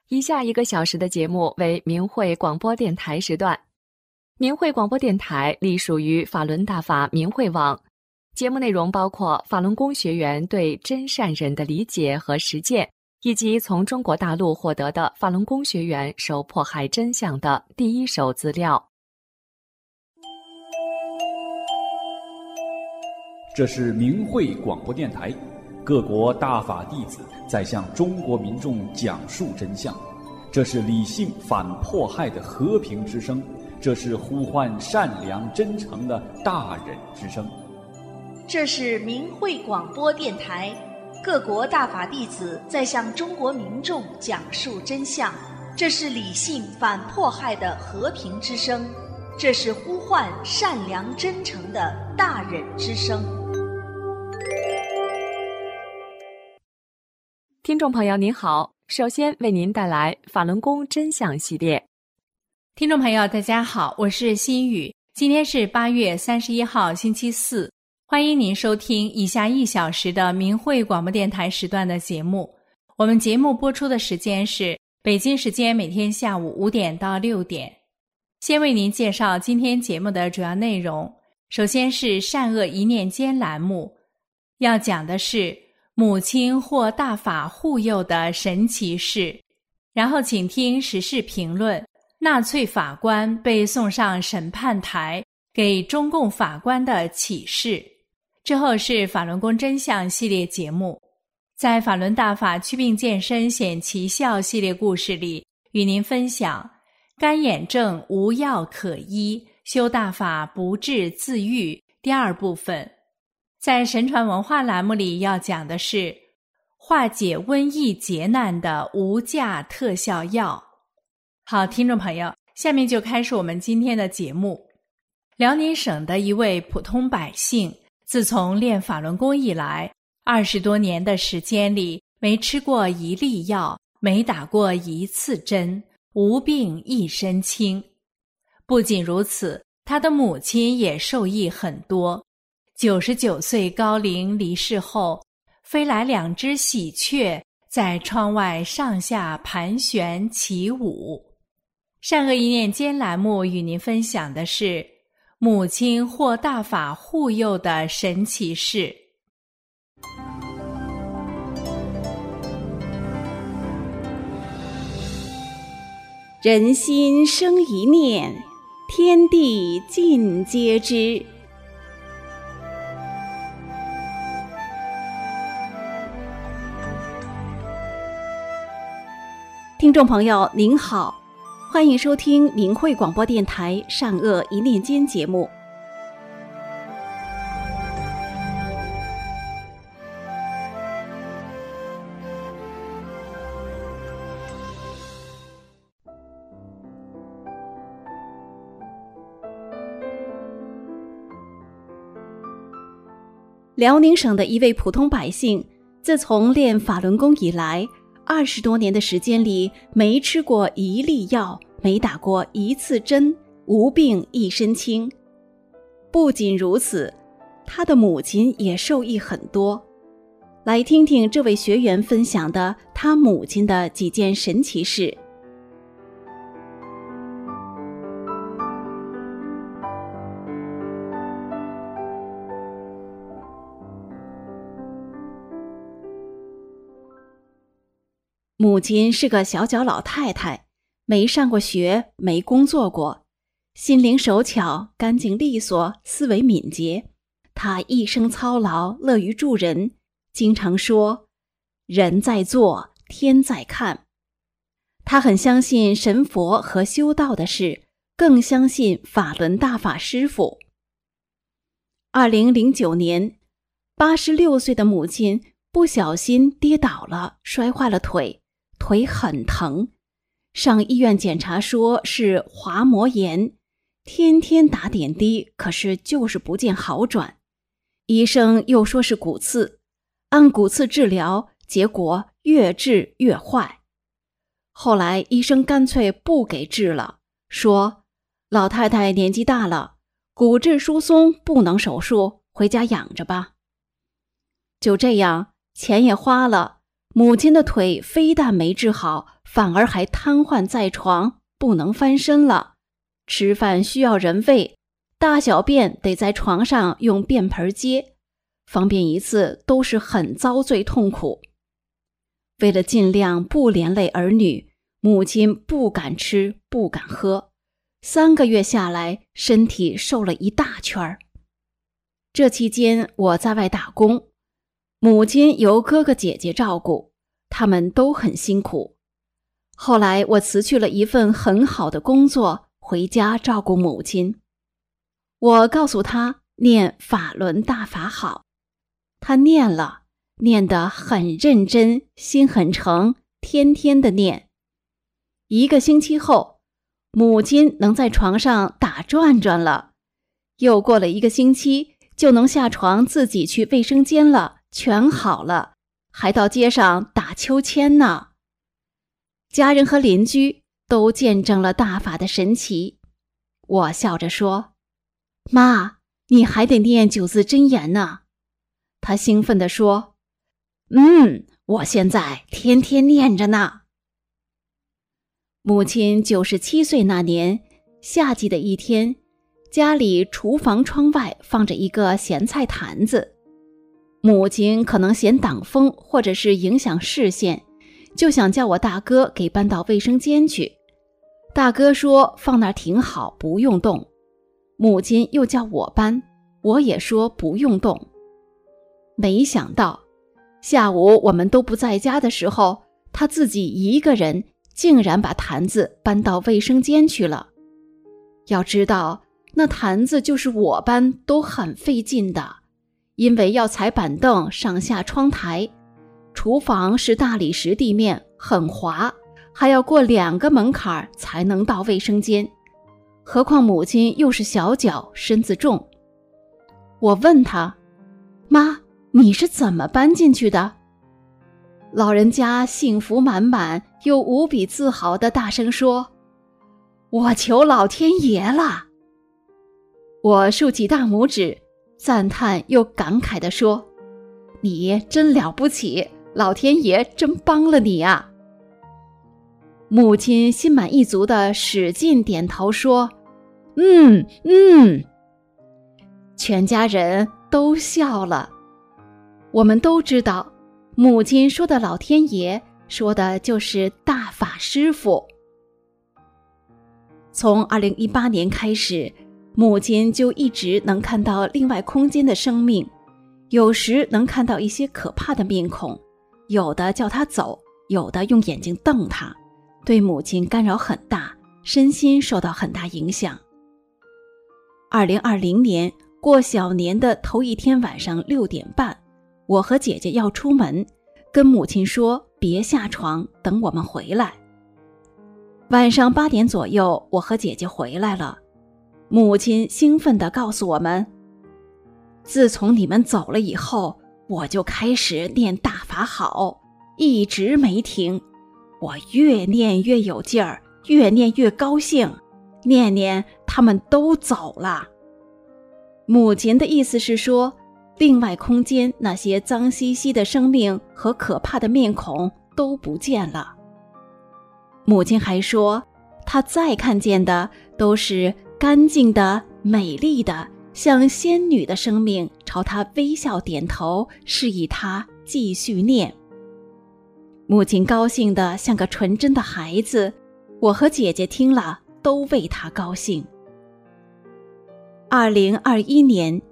以下1个小时的节目为明慧广播电台时段。明慧广播电台隶属于法轮大法明慧网，节目内容包括法轮功学员对真善忍的理解和实践，以及从中国大陆获得的法轮功学员受迫害真相的第一手资料。 这是明慧广播电台，各国大法弟子在向中国民众讲述真相。这是理性反迫害的和平之声，这是呼唤善良真诚的大忍之声。 这是明慧广播电台，各国大法弟子在向中国民众讲述真相。这是理性反迫害的和平之声，这是呼唤善良真诚的大忍之声。 听众朋友您好，首先为您带来法轮功真相系列。 听众朋友大家好，我是心雨，今天是8月31号星期四，欢迎您收听以下1小时的明慧广播电台时段的节目。我们节目播出的时间是北京时间每天下午5点到6点。先为您介绍今天节目的主要内容。首先是善恶一念间栏目，要讲的是母亲获大法护佑的神奇事，然后请听时事评论，纳粹法官被送上审判台，给中共法官的启示。之后是法轮功真相系列节目，在法轮大法祛病健身显奇效系列故事里，与您分享干眼症无药可医，修大法不治自愈第2部分。在神传文化栏目里要讲的是化解瘟疫劫难的无价特效药。好，听众朋友，下面就开始我们今天的节目。辽宁省的一位普通百姓，自从练法轮功以来，20多年的时间里，没吃过一粒药，没打过一次针，无病一身轻。不仅如此，他的母亲也受益很多。99岁高龄离世后，飞来2只喜鹊在窗外上下盘旋起舞。善恶一念间栏目与您分享的是母亲获大法护佑的神奇事。 人心生一念，天地尽皆知。听众朋友您好，欢迎收听明慧广播电台善恶一念间节目。辽宁省的一位普通百姓，自从练法轮功以来，20多年的时间里，没吃过一粒药，没打过一次针，无病一身轻。不仅如此，他的母亲也受益很多。来听听这位学员分享的他母亲的几件神奇事。母亲是个小脚老太太，没上过学，没工作过，心灵手巧，干净利索，思维敏捷。她一生操劳，乐于助人，经常说人在做，天在看。她很相信神佛和修道的事，更相信法轮大法师父。2009年，86岁的母亲不小心跌倒了，摔坏了腿很疼，上医院检查说是滑膜炎，天天打点滴，可是就是不见好转。医生又说是骨刺，按骨刺治疗，结果越治越坏。后来医生干脆不给治了，说老太太年纪大了，骨质疏松不能手术，回家养着吧。就这样，钱也花了， 母亲的腿非但没治好，反而还瘫痪在床，不能翻身了。吃饭需要人喂，大小便得在床上用便盆接，方便一次都是很遭罪痛苦。为了尽量不连累儿女，母亲不敢吃，不敢喝。3个月下来，身体瘦了一大圈。这期间我在外打工，母亲由哥哥姐姐照顾，他们都很辛苦。后来我辞去了一份很好的工作，回家照顾母亲。我告诉她念法轮大法好，她念了，念得很认真，心很诚，天天的念。1个星期后，母亲能在床上打转转了。又过了1个星期，就能下床自己去卫生间了，全好了，还到街上打秋千呢。家人和邻居都见证了大法的神奇。我笑着说：“妈，你还得念9字真言呢。”她兴奋地说：“我现在天天念着呢。”母亲97岁那年，夏季的一天，家里厨房窗外放着一个咸菜坛子。母亲可能嫌挡风或者是影响视线，就想叫我大哥给搬到卫生间去。大哥说放那儿挺好，不用动。母亲又叫我搬，我也说不用动。没想到下午我们都不在家的时候，他自己一个人竟然把坛子搬到卫生间去了。要知道，那坛子就是我搬都很费劲的，因为要踩板凳上下窗台，厨房是大理石地面，很滑，还要过2个门槛才能到卫生间。何况母亲又是小脚，身子重。我问她：“妈，你是怎么搬进去的？”老人家幸福满满又无比自豪地大声说：“我求老天爷了。”我竖起大拇指，赞叹又感慨地说：“你真了不起，老天爷真帮了你啊！”母亲心满意足地使劲点头说：“全家人都笑了。我们都知道，母亲说的老天爷，说的就是大法师父。从2018年开始，母亲就一直能看到另外空间的生命，有时能看到一些可怕的面孔，有的叫她走，有的用眼睛瞪她，对母亲干扰很大，身心受到很大影响。2020年过小年的头一天晚上6点半，我和姐姐要出门，跟母亲说别下床，等我们回来。晚上8点左右，我和姐姐回来了。母亲兴奋地告诉我们：“自从你们走了以后，我就开始念大法好，一直没停。我越念越有劲儿，越念越高兴，念念他们都走了。”母亲的意思是说，另外空间那些脏兮兮的生命和可怕的面孔都不见了。母亲还说，她再看见的都是干净的、美丽的，像仙女的生命，朝她微笑点头，示意她继续念。母亲高兴得像个纯真的孩子，我和姐姐听了都为她高兴。2021年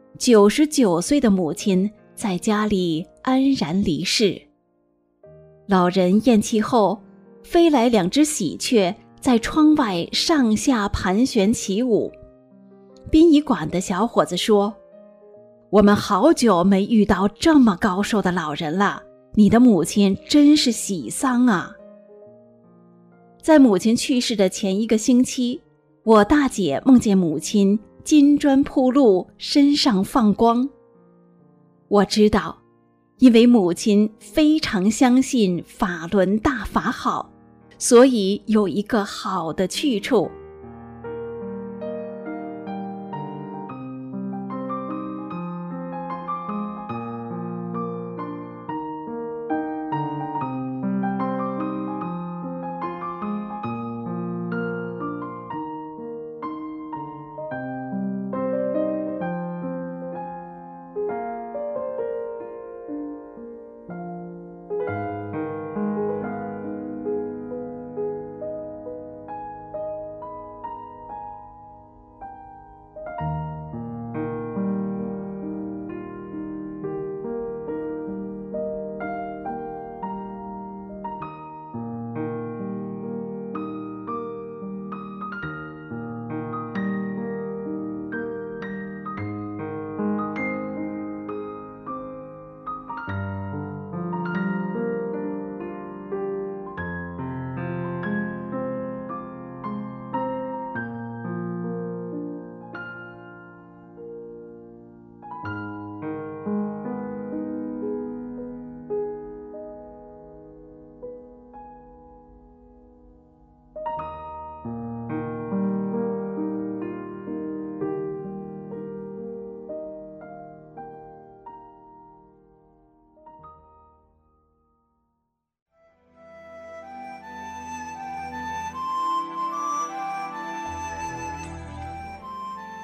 ，99岁的母亲在家里安然离世。老人咽气后，飞来2只喜鹊在窗外上下盘旋起舞。殡仪馆的小伙子说：“我们好久没遇到这么高寿的老人了，你的母亲真是喜丧啊！”在母亲去世的前1个星期，我大姐梦见母亲金砖铺路，身上放光。我知道，因为母亲非常相信法轮大法好，所以有一个好的去处。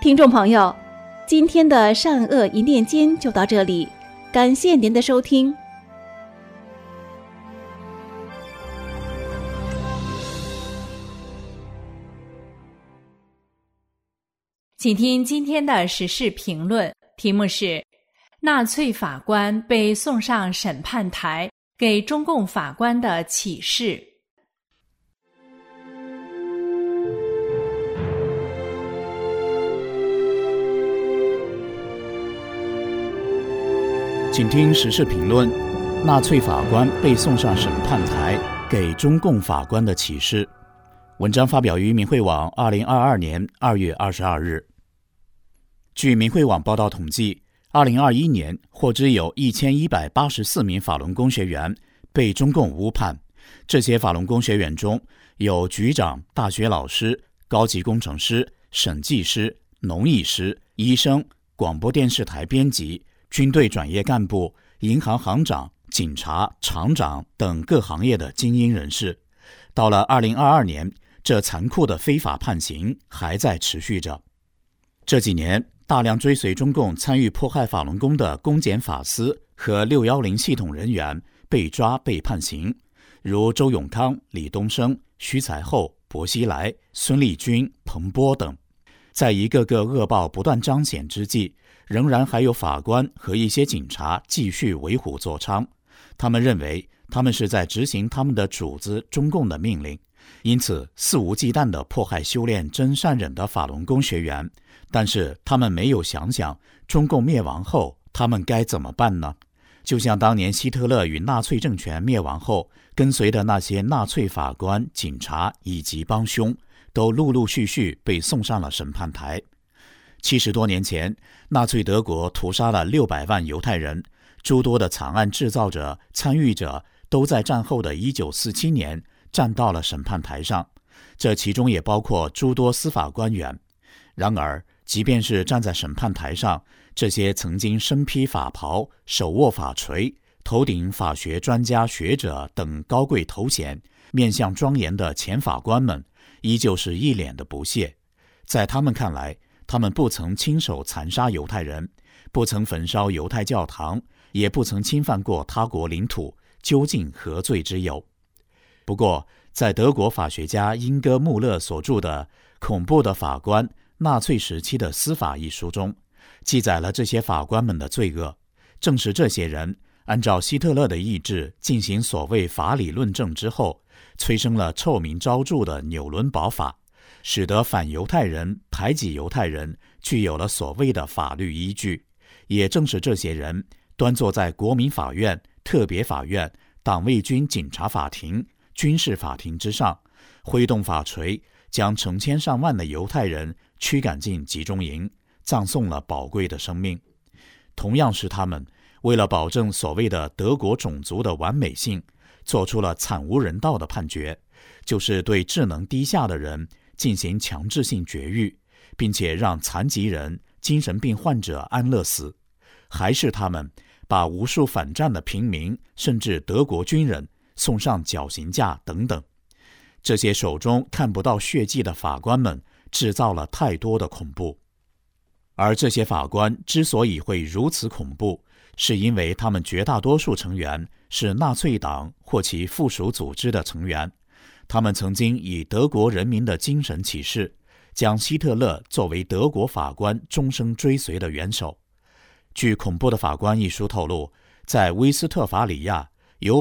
听众朋友，今天的善恶一念间就到这里，感谢您的收听。 请听今天的时事评论，题目是纳粹法官被送上审判台，给中共法官的启示。 请听时事评论，纳粹法官被送上审判台，给中共法官的启示。文章发表于明慧网2022年2月22日。据明慧网报道统计，2021年获知有1184名法轮功学员被中共误判，这些法轮功学员中有局长、大学老师、高级工程师、审计师、农艺师、医生、广播电视台编辑、军队转业干部、银行行长、警察、厂长等各行业的精英人士。到了2022年，这残酷的非法判刑还在持续着。这几年，大量追随中共参与迫害法轮功的公检法司和610系统人员被抓被判刑，如周永康、李东生、徐才厚、薄熙来、孙立军、彭波等。在一个个恶报不断彰显之际，仍然还有法官和一些警察继续为虎作伥。他们认为他们是在执行他们的主子中共的命令，因此肆无忌惮地迫害修炼真善忍的法轮功学员。但是他们没有想想中共灭亡后他们该怎么办呢？就像当年希特勒与纳粹政权灭亡后，跟随的那些纳粹法官、警察以及帮凶都陆陆续续被送上了审判台。70多年前，纳粹德国屠杀了600万犹太人，诸多的惨案制造者、参与者都在战后的1947年站到了审判台上，这其中也包括诸多司法官员。然而，即便是站在审判台上，这些曾经身披法袍、手握法锤、头顶法学专家学者等高贵头衔、面相庄严的前法官们，依旧是一脸的不屑。在他们看来，他们不曾亲手残杀犹太人，不曾焚烧犹太教堂，也不曾侵犯过他国领土，究竟何罪之有？不过，在德国法学家英戈·穆勒所著的《恐怖的法官：纳粹时期的司法》一书中，记载了这些法官们的罪恶。正是这些人按照希特勒的意志进行所谓法理论证之后，催生了臭名昭著的纽伦堡法，使得反犹太人、排挤犹太人具有了所谓的法律依据。也正是这些人端坐在国民法院、特别法院、党卫军警察法庭、军事法庭之上，挥动法锤，将成千上万的犹太人驱赶进集中营，葬送了宝贵的生命。同样是他们，为了保证所谓的德国种族的完美性，做出了惨无人道的判决，就是对智能低下的人进行强制性绝育，并且让残疾人、精神病患者安乐死。还是他们把无数反战的平民，甚至德国军人送上绞刑架等等。这些手中看不到血迹的法官们制造了太多的恐怖。而这些法官之所以会如此恐怖，是因为他们绝大多数成员是纳粹党或其附属组织的成员。他们曾经以德国人民的精神启示，将希特勒作为德国法官终生追随的元首。据《恐怖的法官》一书透露，在威斯特伐里亚有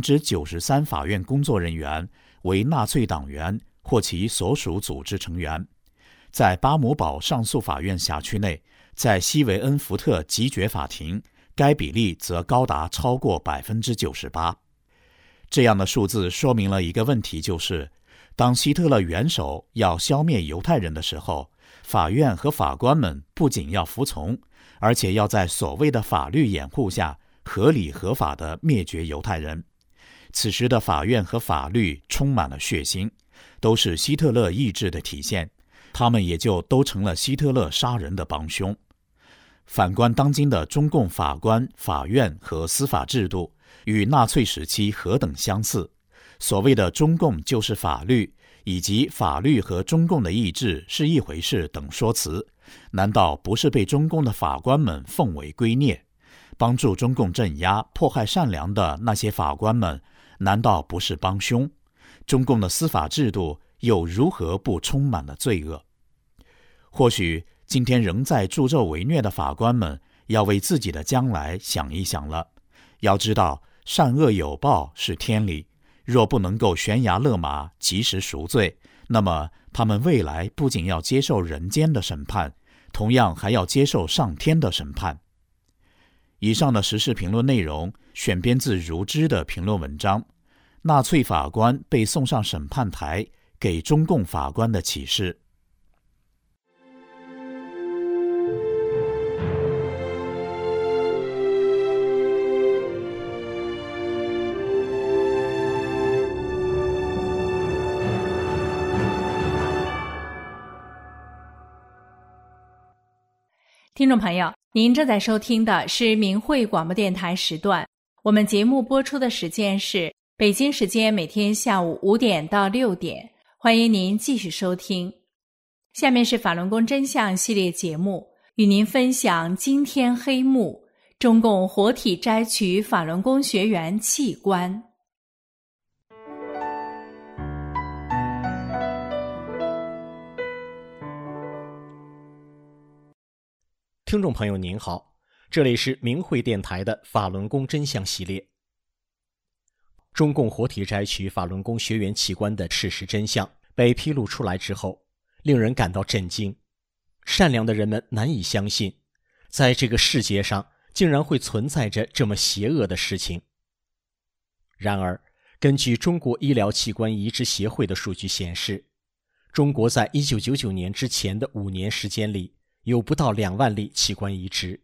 93% 法院工作人员为纳粹党员或其所属组织成员。在巴姆堡上诉法院辖区内，在西维恩福特级决法庭，该比例则高达超过 98%。 这样的数字说明了一个问题，就是当希特勒元首要消灭犹太人的时候，法院和法官们不仅要服从，而且要在所谓的法律掩护下合理合法地灭绝犹太人。此时的法院和法律充满了血腥，都是希特勒意志的体现，他们也就都成了希特勒杀人的帮凶。反观当今的中共法官、法院和司法制度，与纳粹时期何等相似。所谓的中共就是法律， 以及法律和中共的意志是一回事等说辞，难道不是被中共的法官们奉为圭臬？帮助中共镇压、迫害善良的那些法官们，难道不是帮凶？中共的司法制度又如何不充满了罪恶？或许今天仍在助纣为虐的法官们要为自己的将来想一想了。要知道，善恶有报是天理，若不能够悬崖勒马，及时赎罪，那么他们未来不仅要接受人间的审判，同样还要接受上天的审判。以上的时事评论内容选编自如之的评论文章《纳粹法官被送上审判台，给中共法官的启示》。 听众朋友，您正在收听的是明慧广播电台时段，我们节目播出的时间是北京时间每天下午5点到6点，欢迎您继续收听。下面是法轮功真相系列节目，与您分享惊天黑幕：中共活体摘取法轮功学员器官。 听众朋友您好，这里是明慧电台的法轮功真相系列。中共活体摘取法轮功学员器官的事实真相被披露出来之后，令人感到震惊。善良的人们难以相信，在这个世界上竟然会存在着这么邪恶的事情。然而，根据中国医疗器官移植协会的数据显示，中国在1999年之前的5年时间里，有不到2万例器官移植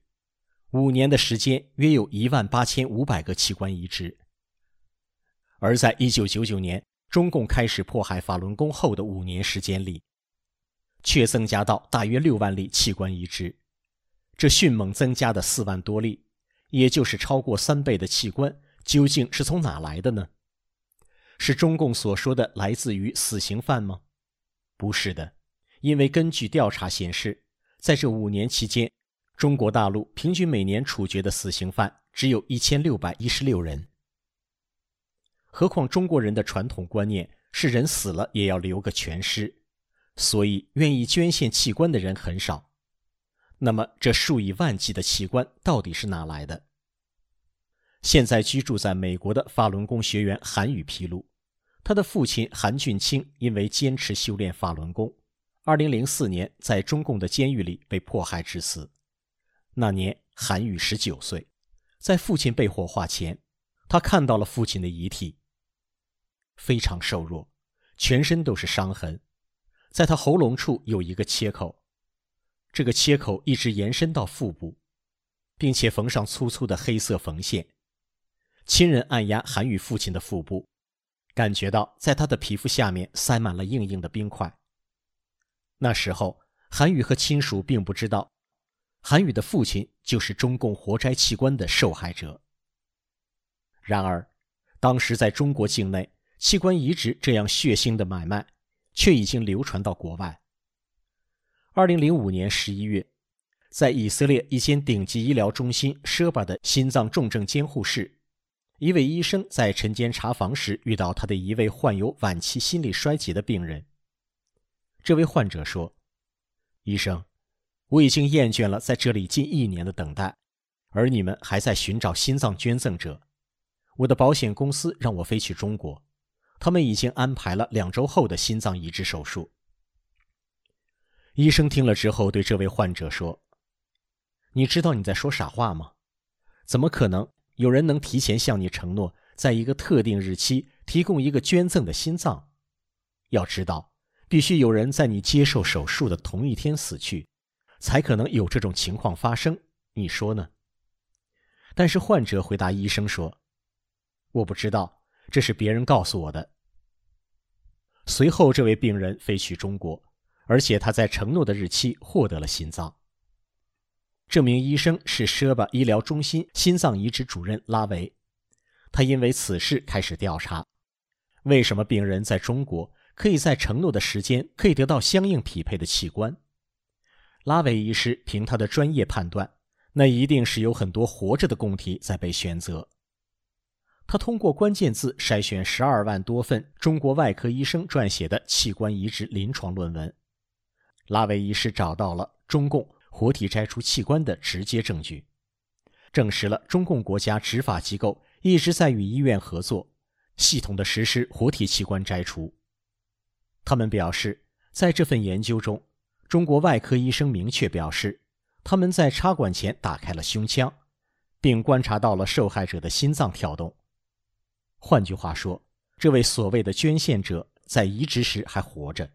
，5年的时间约有18500个器官移植。而在1999年中共开始迫害法轮功后的5年时间里，却增加到大约6万例器官移植，这迅猛增加的4万多例，也就是超过3倍的器官，究竟是从哪来的呢？是中共所说的来自于死刑犯吗？不是的，因为根据调查显示，在这5年期间，中国大陆平均每年处决的死刑犯只有1616人。何况中国人的传统观念是人死了也要留个全尸，所以愿意捐献器官的人很少。那么这数以万计的器官到底是哪来的？现在居住在美国的法轮功学员韩宇披露，他的父亲韩俊清因为坚持修炼法轮功，2004年在中共的监狱里被迫害致死。那年韩宇19岁，在父亲被火化前，他看到了父亲的遗体，非常瘦弱，全身都是伤痕，在他喉咙处有一个切口，这个切口一直延伸到腹部，并且缝上粗粗的黑色缝线。亲人按压韩宇父亲的腹部，感觉到在他的皮肤下面塞满了硬硬的冰块。那时候韩宇和亲属并不知道，韩宇的父亲就是中共活摘器官的受害者。然而当时在中国境内，器官移植这样血腥的买卖却已经流传到国外。2005年11月，在以色列一间顶级医疗中心舍巴的心脏重症监护室，一位医生在晨间查房时遇到他的一位患有晚期心力衰竭的病人。这位患者说：“医生，我已经厌倦了在这里近1年的等待，而你们还在寻找心脏捐赠者。我的保险公司让我飞去中国，他们已经安排了2周后的心脏移植手术。”医生听了之后对这位患者说：“你知道你在说傻话吗？怎么可能有人能提前向你承诺，在一个特定日期提供一个捐赠的心脏？要知道，必须有人在你接受手术的同一天死去，才可能有这种情况发生，你说呢？”但是患者回答医生说：“我不知道，这是别人告诉我的。”随后这位病人飞去中国，而且他在承诺的日期获得了心脏。这名医生是舍巴医疗中心心脏移植主任拉维，他因为此事开始调查，为什么病人在中国可以在承诺的时间可以得到相应匹配的器官。拉维医师凭他的专业判断，那一定是有很多活着的供体在被选择。他通过关键字筛选12万多份中国外科医生撰写的器官移植临床论文。拉维医师找到了中共活体摘除器官的直接证据，证实了中共国家执法机构一直在与医院合作，系统地实施活体器官摘除。他们表示，在这份研究中，中国外科医生明确表示，他们在插管前打开了胸腔，并观察到了受害者的心脏跳动。换句话说，这位所谓的捐献者在移植时还活着。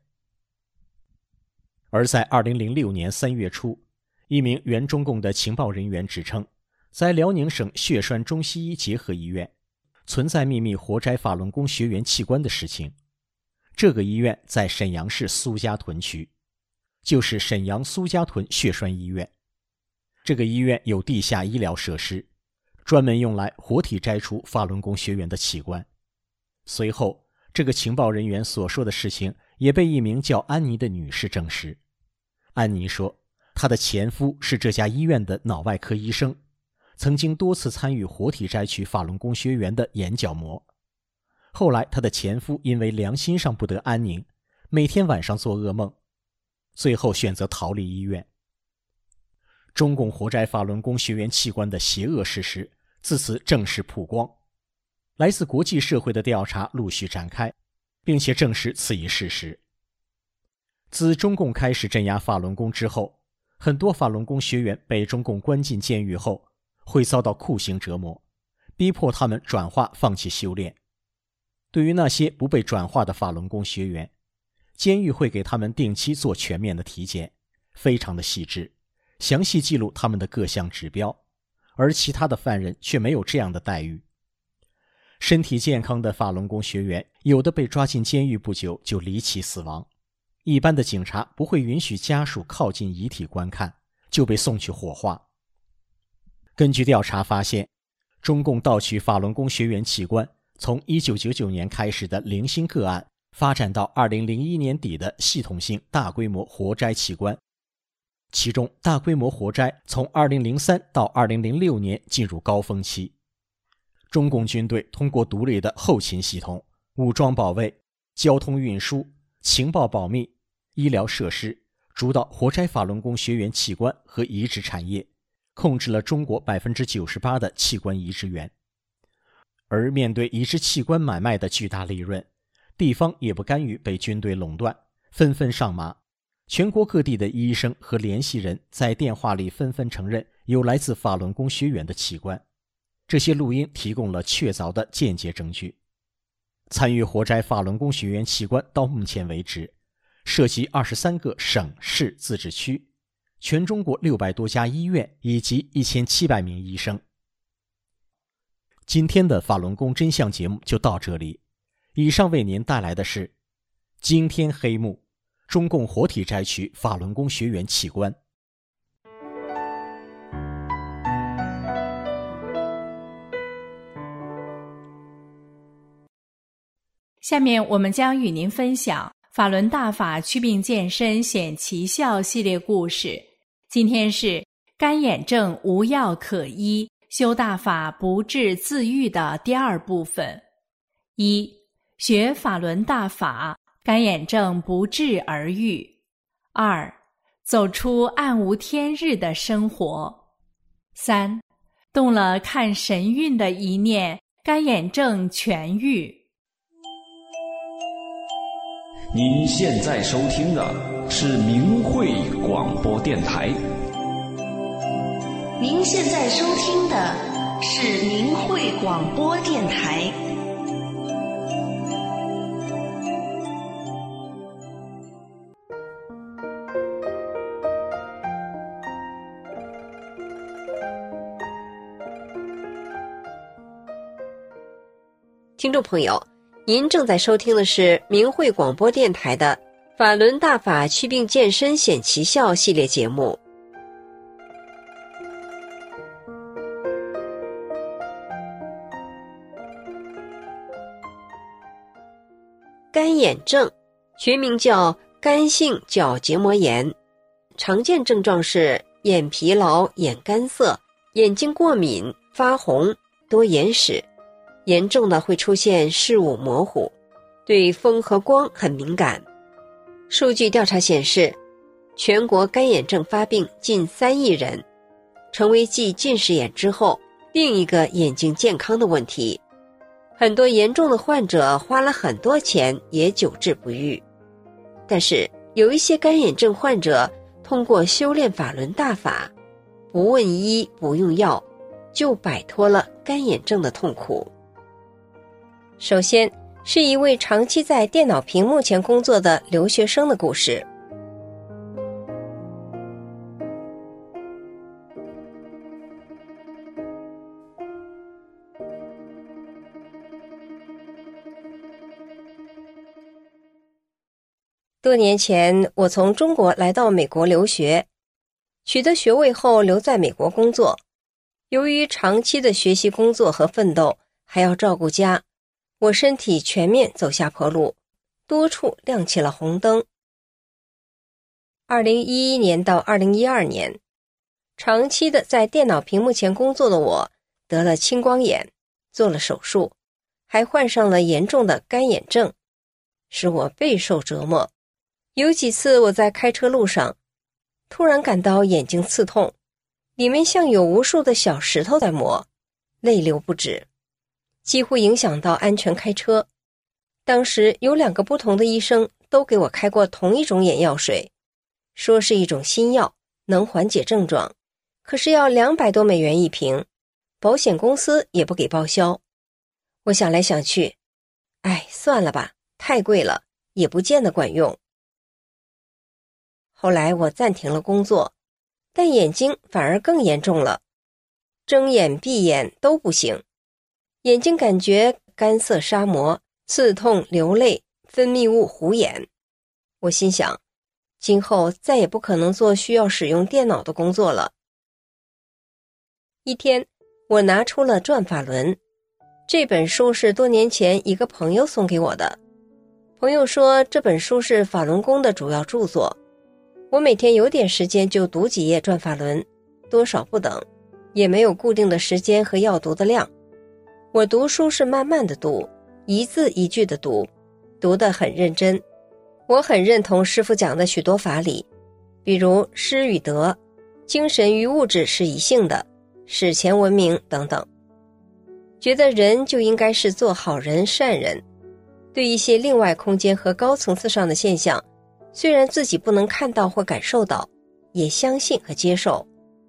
而在2006年3月初，一名原中共的情报人员指称，在辽宁省血栓中西医结合医院存在秘密活摘法轮功学员器官的事情。这个医院在沈阳市苏家屯区，就是沈阳苏家屯血栓医院。这个医院有地下医疗设施，专门用来活体摘除法轮功学员的器官。随后，这个情报人员所说的事情也被一名叫安妮的女士证实。安妮说，她的前夫是这家医院的脑外科医生，曾经多次参与活体摘取法轮功学员的眼角膜。后来她的前夫因为良心上不得安宁，每天晚上做噩梦，最后选择逃离医院。中共活摘法轮功学员器官的邪恶事实自此正式曝光，来自国际社会的调查陆续展开，并且证实此一事实。自中共开始镇压法轮功之后，很多法轮功学员被中共关进监狱后，会遭到酷刑折磨，逼迫他们转化放弃修炼。对于那些不被转化的法轮功学员，监狱会给他们定期做全面的体检，非常的细致，详细记录他们的各项指标，而其他的犯人却没有这样的待遇。身体健康的法轮功学员，有的被抓进监狱不久就离奇死亡，一般的警察不会允许家属靠近遗体观看，就被送去火化。根据调查发现，中共盗取法轮功学员器官从1999年开始的零星个案，发展到2001年底的系统性大规模活摘器官。其中大规模活摘从2003到2006年进入高峰期。中共军队通过独立的后勤系统、武装保卫、交通运输、情报保密、医疗设施，主导活摘法轮功学员器官和移植产业，控制了中国 98% 的器官移植源。而面对移植器官买卖的巨大利润，地方也不甘于被军队垄断，纷纷上马。全国各地的医生和联系人在电话里纷纷承认有来自法轮功学员的器官，这些录音提供了确凿的间接证据。参与活摘法轮功学员器官到目前为止，涉及23个省市自治区，全中国600多家医院以及1700名医生。今天的法轮功真相节目就到这里，以上为您带来的是惊天黑幕，中共活体摘取法轮功学员器官。 下面我们将与您分享法轮大法祛病健身显奇效系列故事。今天是干眼症无药可医，修大法不治自愈的第二部分。1. 学法轮大法，干眼症不治而愈。2. 走出暗无天日的生活。3. 动了看神韵的一念，干眼症痊愈。 您现在收听的是明慧广播电台。 您现在收听的是明慧广播电台。 听众朋友，您正在收听的是明慧广播电台的法轮大法祛病健身显奇效系列节目。干眼症学名叫干性角结膜炎，常见症状是眼疲劳、眼干涩、眼睛过敏、发红、多眼屎，严重的会出现视物模糊，对风和光很敏感。数据调查显示，全国干眼症发病近3亿人，成为继近视眼之后另一个眼睛健康的问题。很多严重的患者花了很多钱也久治不愈。但是有一些干眼症患者通过修炼法轮大法，不问医不用药，就摆脱了干眼症的痛苦。首先是一位长期在电脑屏幕前工作的留学生的故事。多年前，我从中国来到美国留学，取得学位后留在美国工作。由于长期的学习工作和奋斗，还要照顾家，我身体全面走下坡路，多处亮起了红灯。2011年到2012年，长期的在电脑屏幕前工作的我得了青光眼，做了手术，还患上了严重的干眼症，使我备受折磨。有几次我在开车路上，突然感到眼睛刺痛，里面像有无数的小石头在磨，泪流不止，几乎影响到安全开车。当时有2个不同的医生都给我开过同一种眼药水，说是一种新药，能缓解症状，可是要200多美元一瓶，保险公司也不给报销。我想来想去，算了吧，太贵了，也不见得管用。后来我暂停了工作，但眼睛反而更严重了，睁眼闭眼都不行，眼睛感觉干涩沙漠，刺痛流泪，分泌物糊眼。我心想，今后再也不可能做需要使用电脑的工作了。一天，我拿出了《转法轮》，这本书是多年前一个朋友送给我的。朋友说这本书是法轮功的主要著作，我每天有点时间就读几页《转法轮》，多少不等，也没有固定的时间和要读的量。我读书是慢慢的读，一字一句的读，读得很认真。我很认同师父讲的许多法理，比如失与得，精神与物质是一性的，史前文明等等。觉得人就应该是做好人善人，对一些另外空间和高层次上的现象，虽然自己不能看到或感受到，也相信和接受。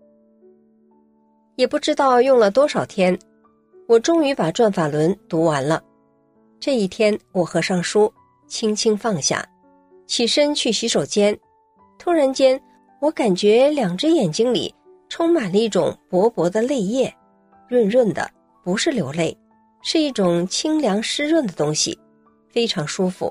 也不知道用了多少天，我终于把《转法轮》读完了。这一天，我合上书，轻轻放下，起身去洗手间。突然间，我感觉2只眼睛里充满了一种薄薄的泪液，润润的，不是流泪，是一种清凉湿润的东西，非常舒服。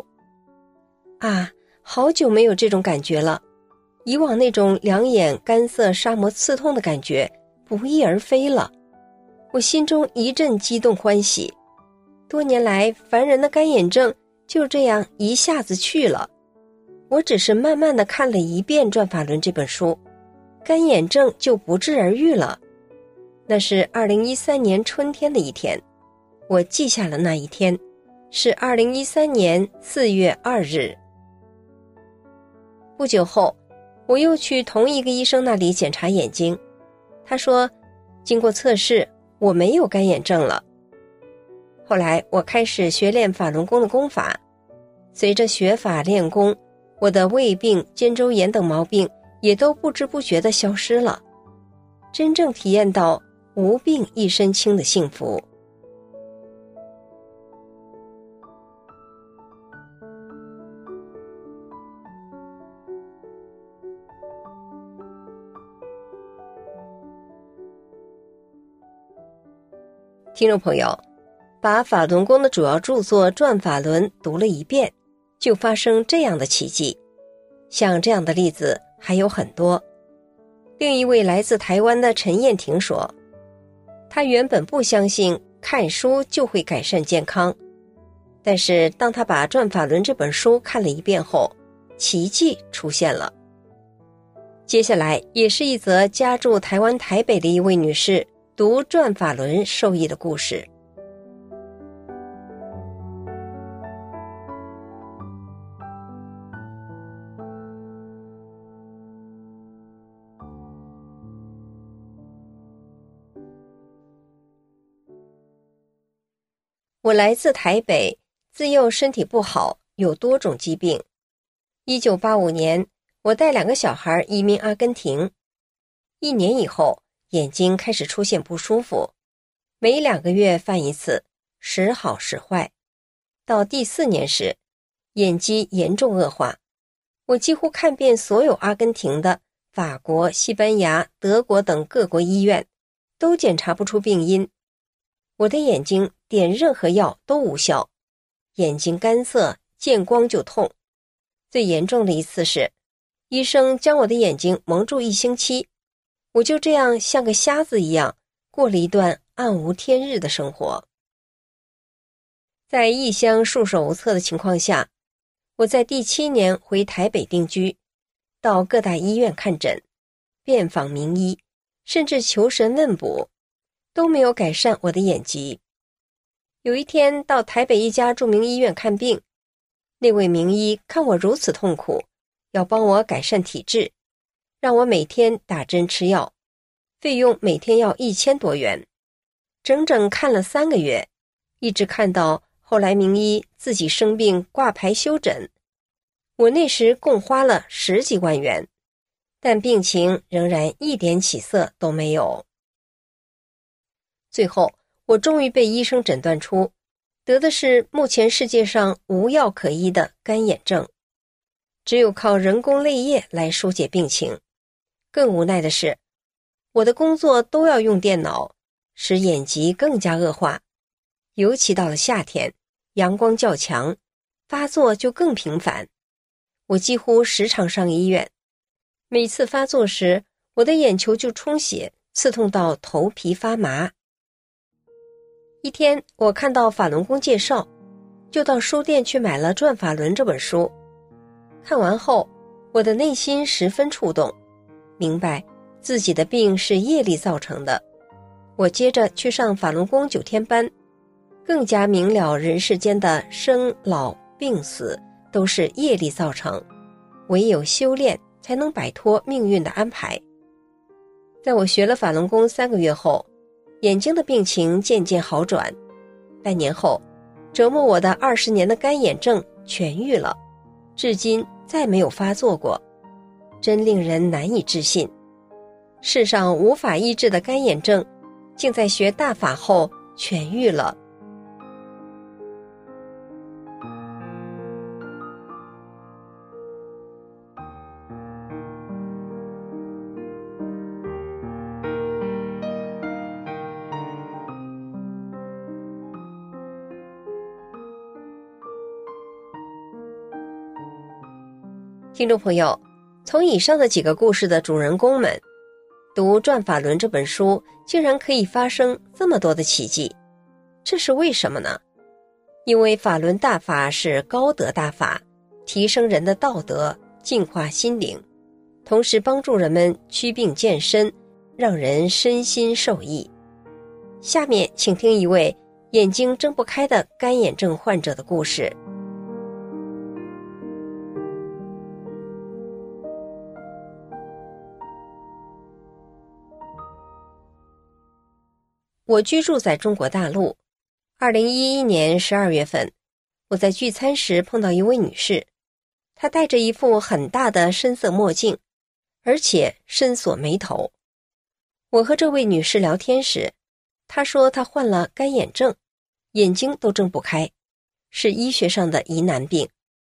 好久没有这种感觉了，以往那种两眼干涩沙漠刺痛的感觉不翼而飞了。我心中一阵激动欢喜，多年来凡人的干眼症就这样一下子去了。我只是慢慢地看了一遍《转法轮》这本书，干眼症就不治而愈了。那是2013年春天的一天，我记下了那一天，是2013年4月2日。不久后，我又去同一个医生那里检查眼睛，他说经过测试，我没有干眼症了。后来我开始学练法轮功的功法，随着学法练功，我的胃病、肩周炎等毛病也都不知不觉地消失了，真正体验到无病一身轻的幸福。听众朋友，把法轮功的主要著作《转法轮》读了一遍，就发生这样的奇迹。像这样的例子还有很多。另一位来自台湾的陈燕婷说，她原本不相信看书就会改善健康， 但是当他把《转法轮》这本书看了一遍后，奇迹出现了。接下来也是一则家住台湾台北的一位女士读《转法轮》受益的故事。我来自台北，自幼身体不好，有多种疾病。1985年，我带2个小孩移民阿根廷。1年以后，眼睛开始出现不舒服，每2个月犯一次，时好时坏。到第4年时，眼疾严重恶化，我几乎看遍所有阿根廷的、法国、西班牙、德国等各国医院，都检查不出病因。我的眼睛点任何药都无效，眼睛干涩，见光就痛。最严重的一次是，医生将我的眼睛蒙住1星期，我就这样像个瞎子一样，过了一段暗无天日的生活。在异乡束手无策的情况下，我在第7年回台北定居，到各大医院看诊，遍访名医，甚至求神问卜，都没有改善我的眼疾。有一天到台北一家著名医院看病，那位名医看我如此痛苦，要帮我改善体质，让我每天打针吃药，费用每天要1000多元，整整看了3个月，一直看到后来名医自己生病挂牌休诊。我那时共花了10几万元，但病情仍然一点起色都没有。最后，我终于被医生诊断出，得的是目前世界上无药可医的干眼症，只有靠人工泪液来疏解病情。更无奈的是，我的工作都要用电脑，使眼疾更加恶化。尤其到了夏天，阳光较强，发作就更频繁。我几乎时常上医院，每次发作时，我的眼球就充血，刺痛到头皮发麻。一天，我看到法轮功介绍，就到书店去买了《转法轮》这本书。看完后，我的内心十分触动，明白自己的病是业力造成的。我接着去上法轮功9天班，更加明了人世间的生老病死都是业力造成，唯有修炼才能摆脱命运的安排。在我学了法轮功3个月后，眼睛的病情渐渐好转，半年后，折磨我的20年的干眼症痊愈了，至今再没有发作过，真令人难以置信。世上无法医治的干眼症，竟在学大法后痊愈了。听众朋友，从以上的几个故事的主人公们，读《转法轮》这本书，竟然可以发生这么多的奇迹，这是为什么呢？因为法轮大法是高德大法，提升人的道德，净化心灵，同时帮助人们祛病健身，让人身心受益。下面请听一位眼睛睁不开的干眼症患者的故事。我居住在中国大陆。2011年12月份，我在聚餐时碰到一位女士，她戴着一副很大的深色墨镜，而且深锁眉头。我和这位女士聊天时，她说她患了干眼症，眼睛都睁不开，是医学上的疑难病。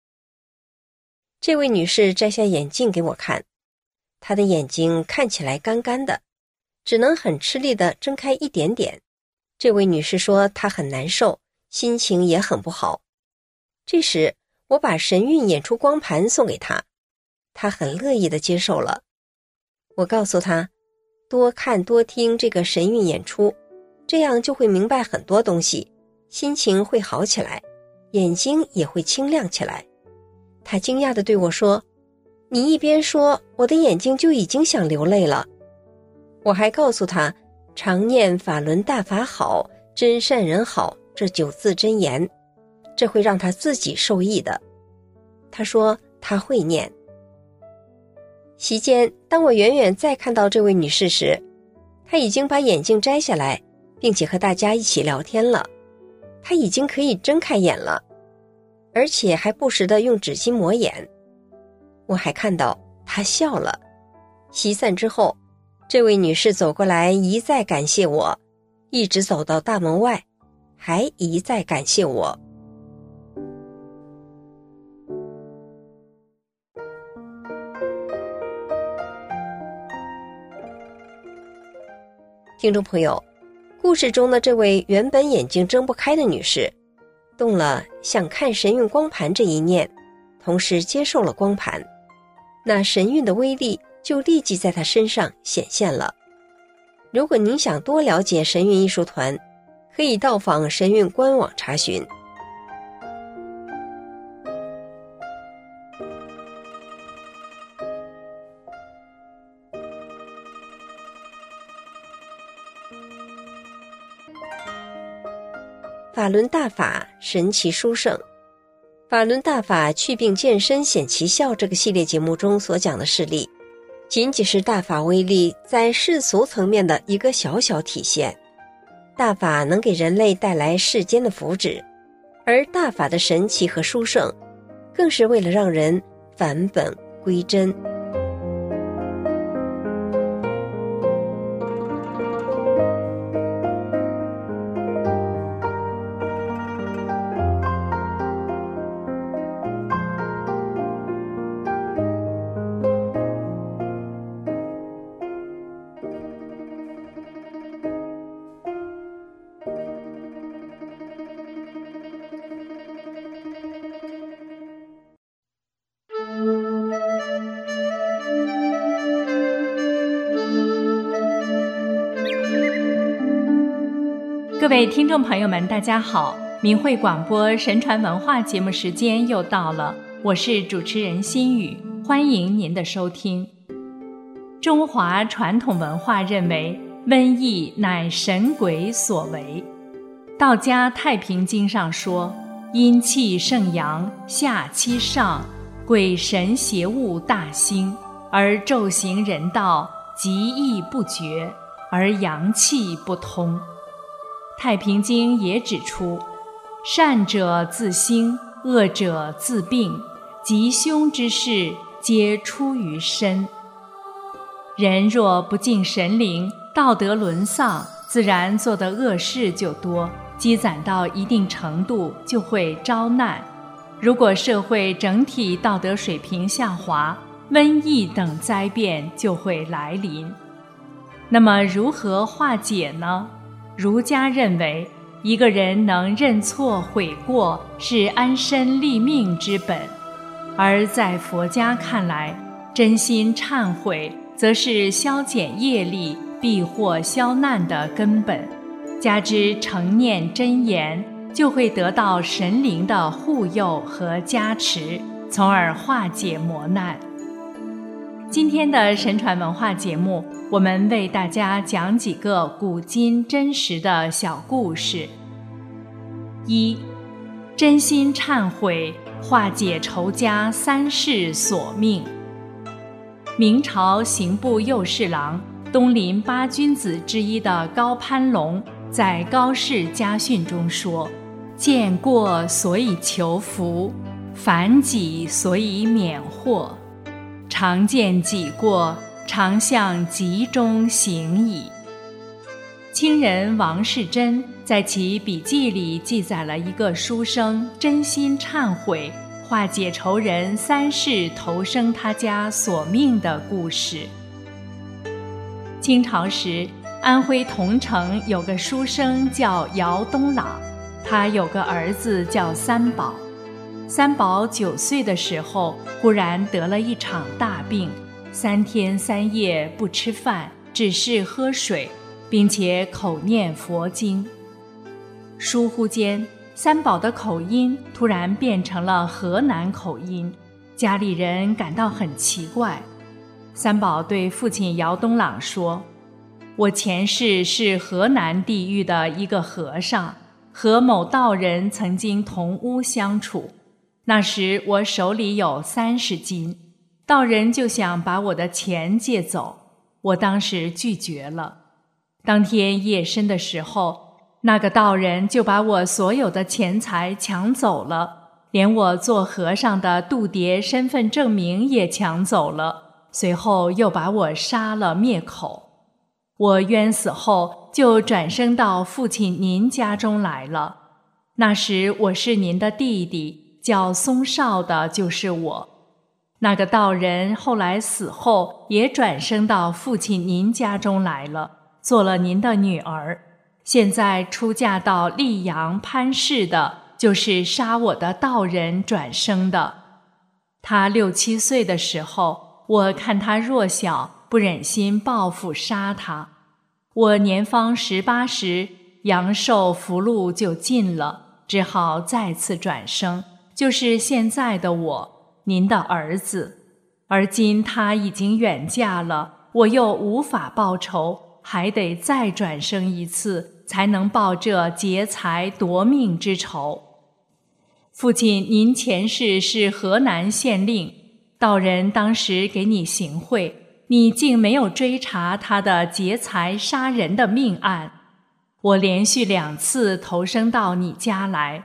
这位女士摘下眼镜给我看，她的眼睛看起来干干的，只能很吃力地睁开一点点。这位女士说她很难受，心情也很不好。这时我把神韵演出光盘送给她，她很乐意地接受了。我告诉她，多看多听这个神韵演出，这样就会明白很多东西，心情会好起来， 眼睛也会清亮起来。他惊讶地对我说，你一边说，我的眼睛就已经想流泪了。我还告诉他，常念法轮大法好，真善人好这9字真言，这会让他自己受益的。他说他会念。席间，当我远远再看到这位女士时，她已经把眼镜摘下来，并且和大家一起聊天了。她已经可以睁开眼了，而且还不时地用纸巾抹眼。我还看到她笑了。席散之后，这位女士走过来一再感谢我，一直走到大门外，还一再感谢我。听众朋友，故事中的这位原本眼睛睁不开的女士，动了想看神韵光盘这一念，同时接受了光盘，那神韵的威力就立即在她身上显现了。如果您想多了解神韵艺术团，可以到访神韵官网查询。法轮大法神奇殊胜，法轮大法祛病健身显奇效这个系列节目中所讲的事例，仅仅是大法威力在世俗层面的一个小小体现。大法能给人类带来世间的福祉，而大法的神奇和殊胜，更是为了让人返本归真。 各位听众朋友们，大家好，明慧广播神传文化节目时间又到了，我是主持人心语，欢迎您的收听。中华传统文化认为，瘟疫乃神鬼所为。道家太平经上说，阴气盛阳，下欺上，鬼神邪物大兴，而骤行人道，极易不绝，而阳气不通。太平经也指出，善者自兴，恶者自病，吉凶之事皆出于身。人若不敬神灵，道德沦丧，自然做的恶事就多，积攒到一定程度就会招难。如果社会整体道德水平下滑，瘟疫等灾变就会来临。那么如何化解呢？儒家认为，一个人能认错悔过是安身立命之本，而在佛家看来，真心忏悔则是消减业力、避祸消难的根本。加之诚念真言，就会得到神灵的护佑和加持，从而化解磨难。今天的神传文化节目，我们为大家讲几个古今真实的小故事。一，真心忏悔，化解仇家3世所命。明朝刑部右侍郎、东林8君子之一的高攀龙，在高氏家训中说：见过所以求福，反己所以免祸。常见己过，常向吉中行矣。清人王世贞在其笔记里记载了一个书生真心忏悔，化解仇人3世投生他家所命的故事。清朝时，安徽桐城有个书生叫姚东朗，他有个儿子叫三宝。三宝9岁的时候，忽然得了一场大病，3天3夜不吃饭，只是喝水，并且口念佛经。疏忽间， 三宝的口音突然变成了河南口音，家里人感到很奇怪。三宝对父亲姚东朗说：“我前世是河南地域的一个和尚，和某道人曾经同屋相处。那时我手里有30斤，道人就想把我的钱借走，我当时拒绝了。当天夜深的时候，那个道人就把我所有的钱财抢走了，连我做和尚的度牒身份证明也抢走了，随后又把我杀了灭口。我冤死后就转生到父亲您家中来了，那时我是您的弟弟，叫松少的就是我。那个道人后来死后也转生到父亲您家中来了，做了您的女儿，现在出嫁到溧阳潘氏的就是杀我的道人转生的。他6、7岁的时候，我看他弱小，不忍心报复杀他。我年方18时，阳寿福禄就尽了，只好再次转生，就是现在的我，您的儿子。而今他已经远嫁了，我又无法报仇，还得再转生一次，才能报这劫财夺命之仇。父亲您前世是河南县令，道人当时给你行贿，你竟没有追查他的劫财杀人的命案。我连续2次投生到你家来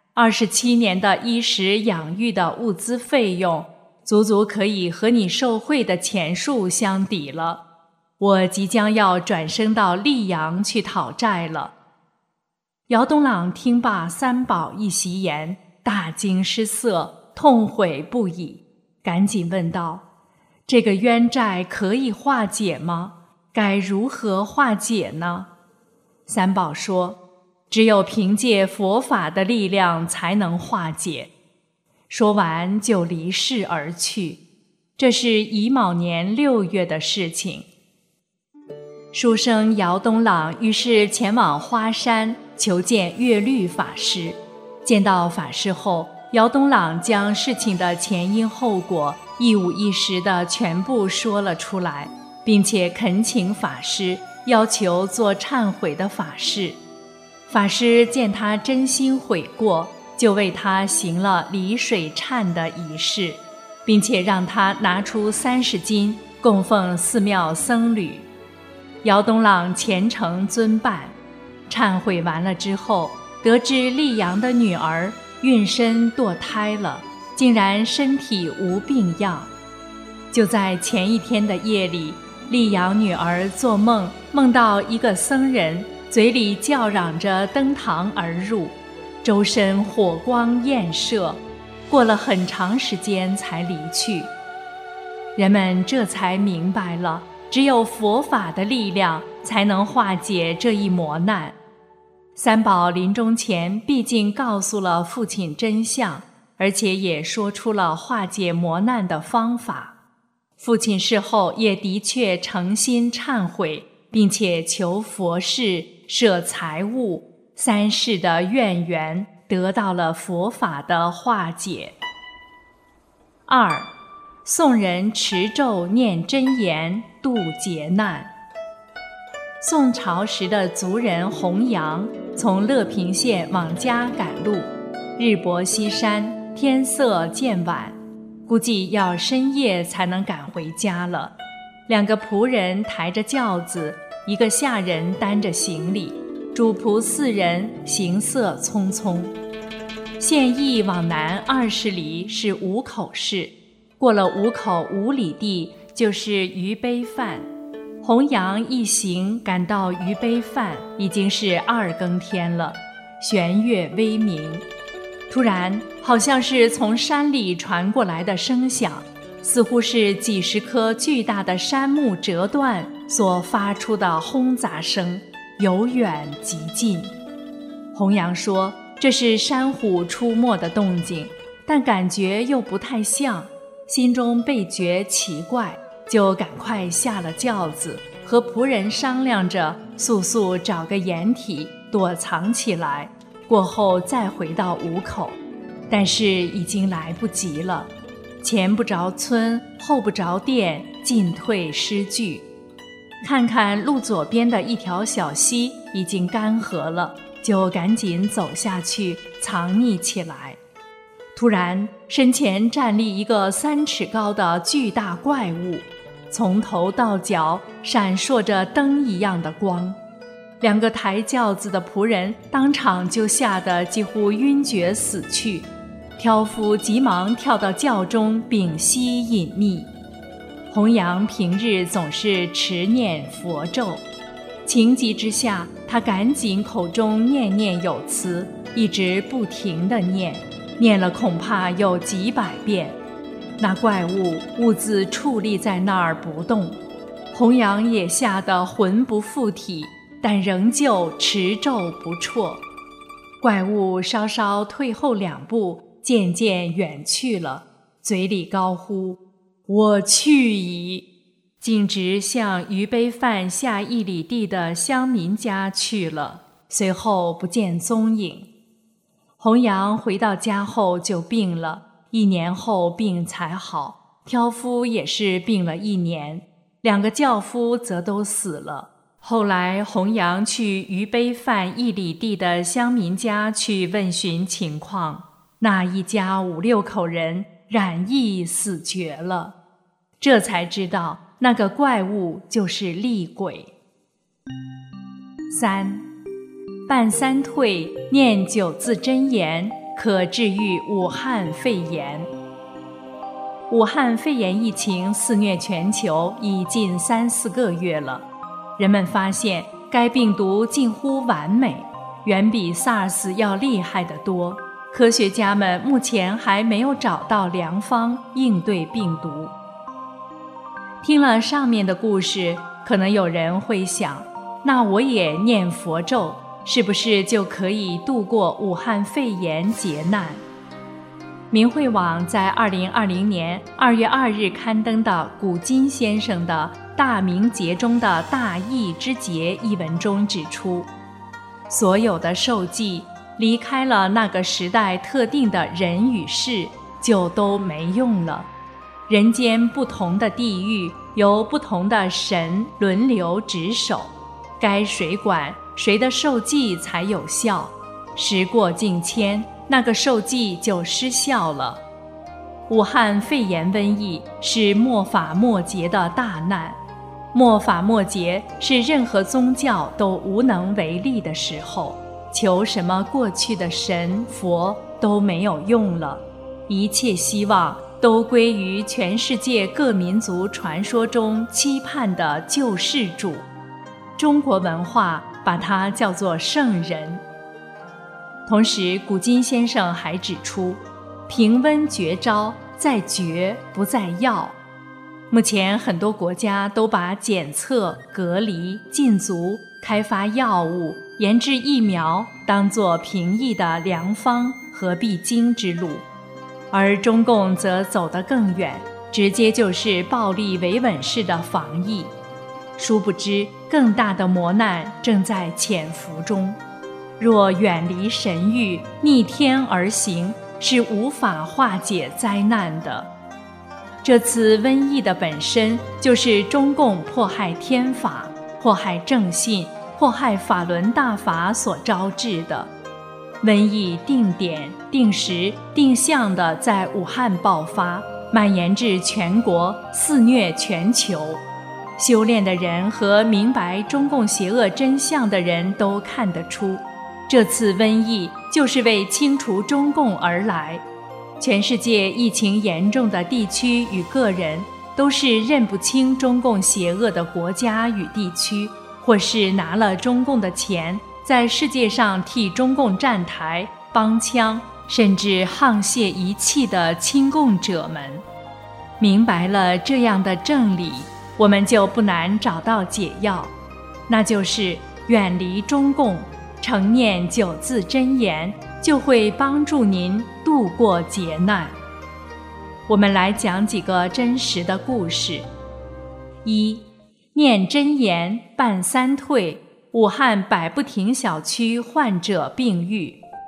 ，27年的衣食养育的物资费用，足足可以和你受贿的钱数相抵了。我即将要转生到溧阳去讨债了。姚东朗听罢三宝一席言，大惊失色，痛悔不已，赶紧问道：“这个冤债可以化解吗？该如何化解呢？”三宝说：“只有凭借佛法的力量才能化解。”说完就离世而去。这是乙卯年6月的事情。书生姚东朗于是前往花山求见月律法师。见到法师后，姚东朗将事情的前因后果一五一十地全部说了出来，并且恳请法师要求做忏悔的法事。法师见他真心悔过，就为他行了离水忏的仪式，并且让他拿出30斤供奉寺庙僧侣。姚东朗虔诚遵办，忏悔完了之后，得知溧阳的女儿孕身堕胎了，竟然身体无病恙。就在前一天的夜里，溧阳女儿做梦，梦到一个僧人嘴里叫嚷着登堂而入，周身火光焰射，过了很长时间才离去。人们这才明白了，只有佛法的力量才能化解这一磨难。三宝临终前毕竟告诉了父亲真相，而且也说出了化解磨难的方法。父亲事后也的确诚心忏悔，并且求佛事、舍财物3世的愿缘得到了佛法的化解。2. 宋人持咒念真言度劫难。宋朝时的族人洪阳从乐平县往家赶路，日薄西山，天色渐晚，估计要深夜才能赶回家了。2个仆人抬着轿子，1个下人担着行李，主仆4人行色匆匆。县邑往南20里是五口市，过了五口5里地就是于悲范。洪阳一行赶到于悲范，已经是2更天了，弦月微明。突然好像是从山里传过来的声响，似乎是几10棵巨大的杉木折断所发出的轰杂声，由远及近。洪阳说这是山虎出没的动静，但感觉又不太像，心中倍觉奇怪，就赶快下了轿子，和仆人商量着速速找个掩体躲藏起来， 过后再回到吴口，但是已经来不及了，前不着村，后不着店，进退失据。看看路左边的一条小溪已经干涸了，就赶紧走下去藏匿起来。突然身前站立一个3尺高的巨大怪物，从头到脚闪烁着灯一样的光。2个抬轿子的仆人当场就吓得几乎晕厥死去，挑夫急忙跳到轿中屏息隐匿。弘扬平日总是持念佛咒，情急之下，他赶紧口中念念有词，一直不停地念了恐怕有几百遍。那怪物兀自矗立在那儿不动，弘扬也吓得魂不附体，但仍旧持咒不辍。怪物稍稍退后2步，渐渐远去了，嘴里高呼：“我去矣！”径直向于悲范下1里地的乡民家去了，随后不见踪影。弘扬回到家后就病了，1年后病才好，挑夫也是病了1年，2个轿夫则都死了。后来弘扬去于悲范1里地的乡民家去问询情况，那一家5、6口人染疫死绝了，这才知道那个怪物就是厉鬼。3. 办3退，念9字真言，可治愈武汉肺炎。武汉肺炎疫情肆虐全球已近3、4个月了，人们发现该病毒近乎完美，远比 SARS 要厉害得多。科学家们目前还没有找到良方应对病毒。听了上面的故事，可能有人会想，那我也念佛咒，是不是就可以度过武汉肺炎劫难？明慧网在2020年2月2日刊登的古今先生的《大明劫中的大疫之劫》一文中指出，所有的受记离开了那个时代特定的人与事，就都没用了。人间不同的地域，由不同的神轮流值守，该谁管，谁的受记才有效。时过境迁，那个受记就失效了。武汉肺炎瘟疫是末法末劫的大难，末法末劫是任何宗教都无能为力的时候，求什么过去的神佛都没有用了，一切希望都归于全世界各民族传说中期盼的救世主。中国文化把它叫做圣人。同时古今先生还指出，平温绝招在绝不在药。目前很多国家都把检测、隔离、禁足、开发药物、研制疫苗当作平疫的良方和必经之路，而中共则走得更远，直接就是暴力维稳式的防疫。殊不知更大的磨难正在潜伏中，若远离神谕，逆天而行，是无法化解灾难的。这次瘟疫的本身就是中共迫害天法、迫害正信、迫害法轮大法所招致的。瘟疫定点、定时、定向地在武汉爆发，蔓延至全国，肆虐全球。修炼的人和明白中共邪恶真相的人都看得出，这次瘟疫就是为清除中共而来。全世界疫情严重的地区与个人，都是认不清中共邪恶的国家与地区，或是拿了中共的钱，在世界上替中共站台、帮腔，甚至沆瀣一气的亲共者们。明白了这样的正理，我们就不难找到解药，那就是远离中共，常念9字真言，就会帮助您度过劫难。我们来讲几个真实的故事。1. 念真言办3退，武汉百步亭小区患者病愈。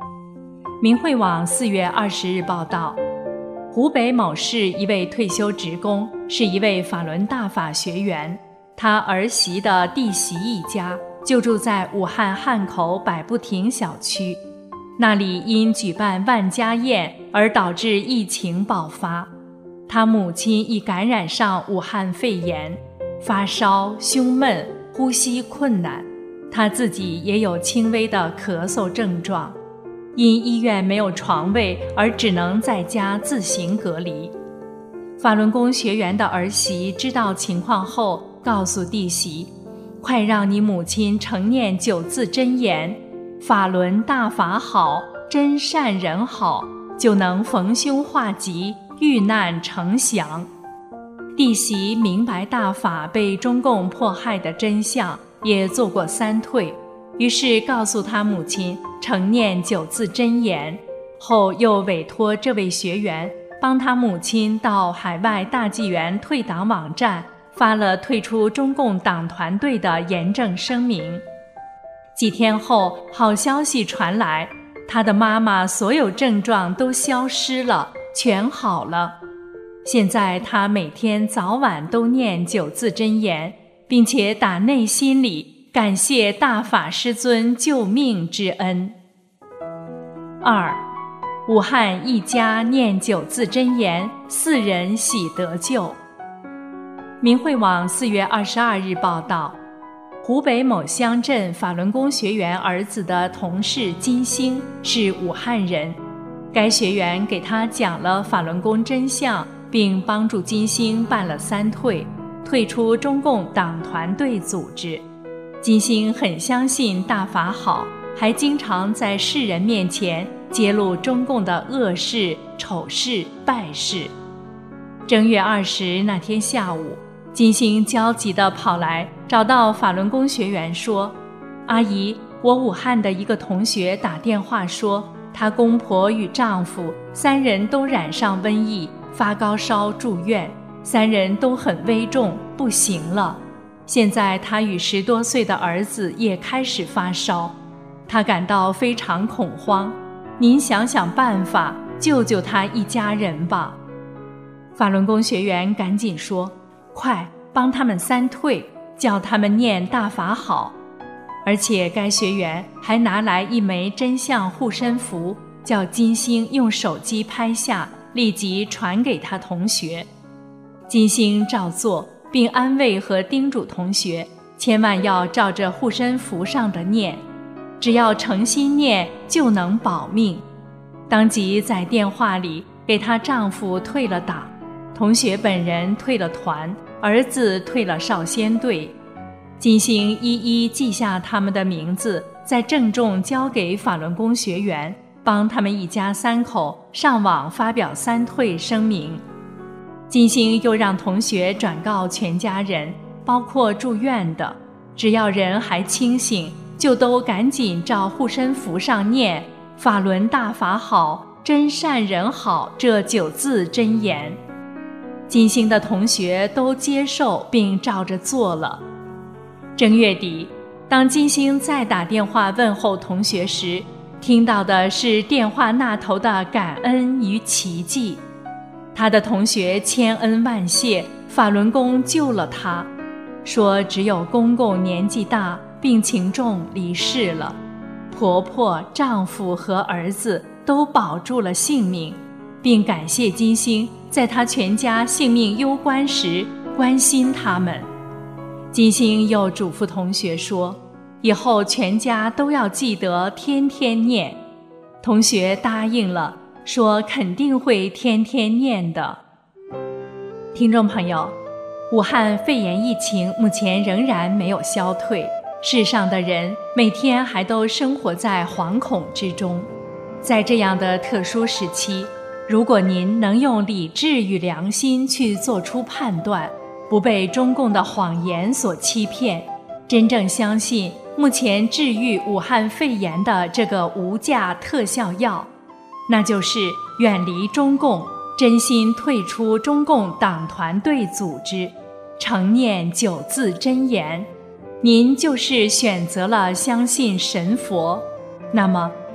明慧网4月20日报道，湖北某市一位退休职工是一位法轮大法学员，他儿媳的弟媳一家就住在武汉汉口百步亭小区，那里因举办万家宴而导致疫情爆发，他母亲已感染上武汉肺炎，发烧、胸闷、呼吸困难，他自己也有轻微的咳嗽症状，因医院没有床位而只能在家自行隔离。法轮功学员的儿媳知道情况后，告诉弟媳，快让你母亲承念9字真言，法轮大法好，真善人好，就能逢凶化吉，遇难成祥。弟媳明白大法被中共迫害的真相，也做过3退，于是告诉他母亲承念9字真言，后又委托这位学员帮他母亲到海外大纪元退党网站发了退出中共党团队的严正声明。几天后，好消息传来，他的妈妈所有症状都消失了，全好了。现在他每天早晚都念9字真言，并且打内心里感谢大法师尊救命之恩。2. 武汉一家念9字真言，4人喜得救。明慧网4月22日报道，湖北某乡镇法轮功学员儿子的同事金星是武汉人，该学员给他讲了法轮功真相，并帮助金星办了3退，退出中共党团队组织。金星很相信大法好，还经常在世人面前揭露中共的恶事、丑事、败事。正月20那天下午，金星焦急地跑来找到法轮功学员说，阿姨，我武汉的一个同学打电话说，她公婆与丈夫3人都染上瘟疫，发高烧住院，3人都很危重，不行了。现在她与10多岁的儿子也开始发烧，她感到非常恐慌，您想想办法，救救他一家人吧。法轮功学员赶紧说，快帮他们3退，叫他们念大法好。而且该学员还拿来一枚真相护身符，叫金星用手机拍下，立即传给他同学。金星照做，并安慰和叮嘱同学，千万要照着护身符上的念，只要诚心念就能保命。当即在电话里给她丈夫退了党，同学本人退了团，儿子退了少先队。金星一一记下他们的名字，再郑重交给法轮功学员，帮他们一家3口上网发表3退声明。金星又让同学转告全家人，包括住院的，只要人还清醒，就都赶紧照护身符上念法轮大法好，真善人好这9字真言。金星的同学都接受并照着做了。正月底，当金星再打电话问候同学时，听到的是电话那头的感恩与奇迹。他的同学千恩万谢，法轮功救了他，说只有公公年纪大，病情重离世了，婆婆、丈夫和儿子都保住了性命，并感谢金星在他全家性命攸关时关心他们。金星又嘱咐同学说，以后全家都要记得天天念。同学答应了，说肯定会天天念的。听众朋友，武汉肺炎疫情目前仍然没有消退，世上的人每天还都生活在惶恐之中。在这样的特殊时期，如果您能用理智与良心去做出判断，不被中共的谎言所欺骗，真正相信目前治愈武汉肺炎的这个无价特效药，那就是远离中共，真心退出中共党团队组织，承念9字真言，您就是选择了相信神佛。那么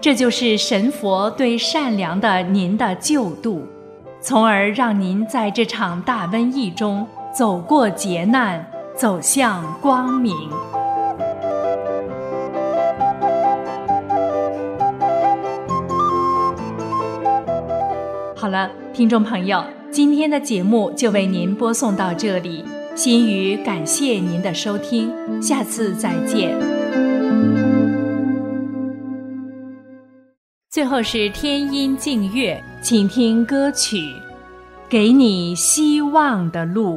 这就是神佛对善良的您的救度，从而让您在这场大瘟疫中走过劫难，走向光明。好了，听众朋友，今天的节目就为您播送到这里，心语感谢您的收听，下次再见。最后是天音静乐，请听歌曲《给你希望的路》。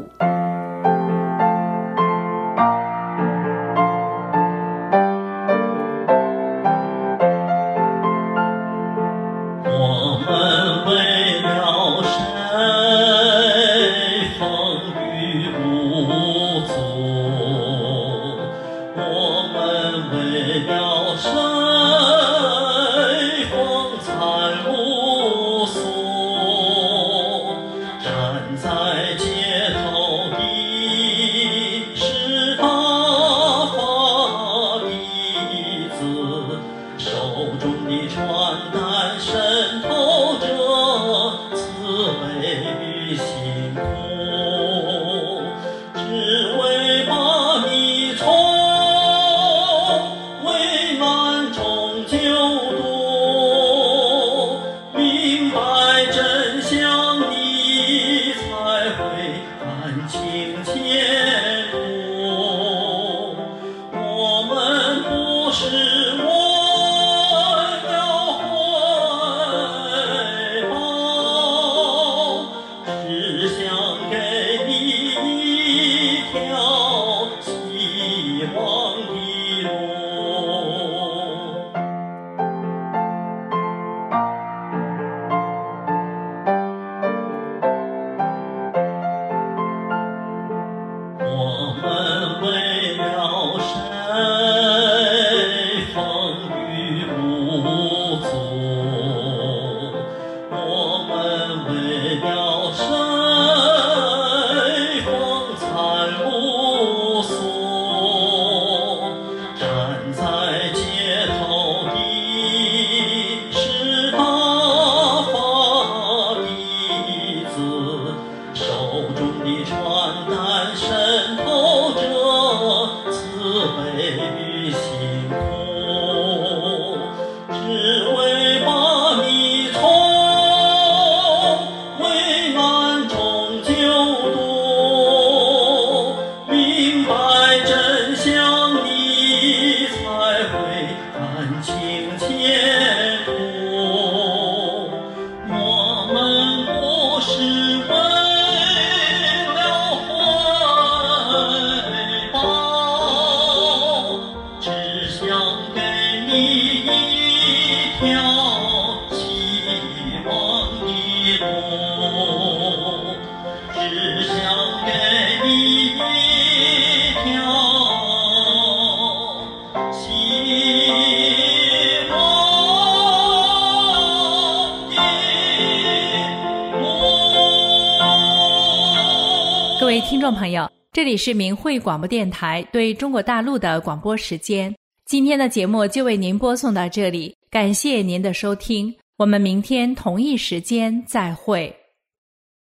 各位听众朋友，这里是明慧广播电台对中国大陆的广播时间。今天的节目就为您播送到这里，感谢您的收听，我们明天同一时间再会。